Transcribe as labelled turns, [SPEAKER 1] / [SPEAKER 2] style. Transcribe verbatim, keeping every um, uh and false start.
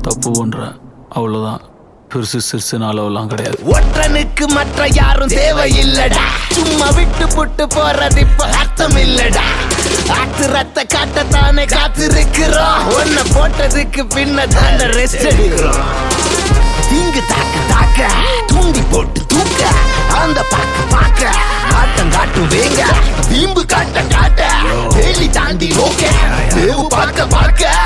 [SPEAKER 1] தப்பு பண்ற, அவ்வளவுதான். பெருசு சிறுசுன்னு அளவெல்லாம் கிடையாது.
[SPEAKER 2] ஒற்றனுக்கு மற்ற யாரும் தேவையில்லடா, சும்மா விட்டு புட்டு போறது இப்ப அர்த்தம் இல்லடா. ஆத்து ரத்த காட்டத்தானே காத்திருக்கிறோம், ஒன்ன போட்டதுக்கு பின்ன தானே ரெஸ்ட் எடுக்கிறோம். தீங்கு தாக்க தாக்க தூண்டி போட்டு தூக்க, அந்த பாக்க பாக்க ஆட்டம் காட்டும் வேங்க, வீம்பு காட்ட காட்ட வேலி தாண்டி ஓகே, தேவு பார்க்க பார்க்க